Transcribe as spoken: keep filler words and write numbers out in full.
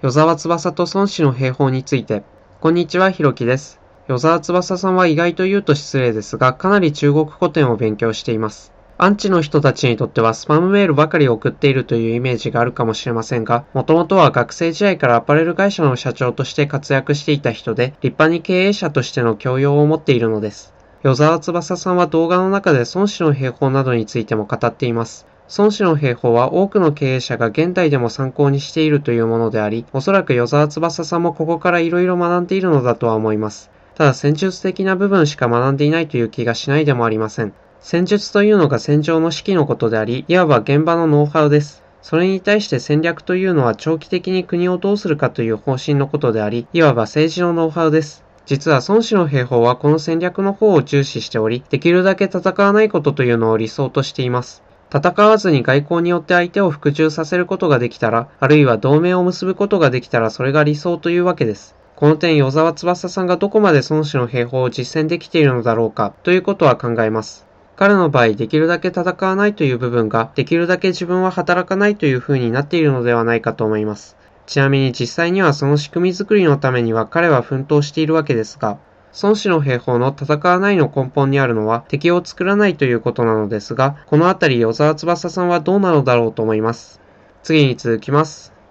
与沢翼と孫子の兵法について。こんにちは、ひろきです。与沢翼さんは意外と言うと失礼ですが、かなり中国古典を勉強しています。アンチの人たちにとってはスパムメールばかり送っているというイメージがあるかもしれませんが、もともとは学生時代からアパレル会社の社長として活躍していた人で、立派に経営者としての教養を持っているのです。与沢翼さんは動画の中で孫子の兵法などについても語っています。孫子の兵法は多くの経営者が現代でも参考にしているというものであり、おそらく与沢翼さんもここから色々学んでいるのだとは思います。ただ戦術的な部分しか学んでいないという気がしないでもありません。戦術というのが戦場の指揮のことであり、いわば現場のノウハウです。それに対して戦略というのは長期的に国をどうするかという方針のことであり、いわば政治のノウハウです。実は孫子の兵法はこの戦略の方を重視しており、できるだけ戦わないことというのを理想としています。戦わずに外交によって相手を服従させることができたら、あるいは同盟を結ぶことができたらそれが理想というわけです。この点、与沢翼さんがどこまで孫子の兵法を実践できているのだろうか、ということは考えます。彼の場合、できるだけ戦わないという部分が、できるだけ自分は働かないという風になっているのではないかと思います。ちなみに実際にはその仕組み作りのためには彼は奮闘しているわけですが、孫子の兵法の戦わないの根本にあるのは敵を作らないということなのですが、このあたり与沢翼さんはどうなのだろうと思います。次に続きます。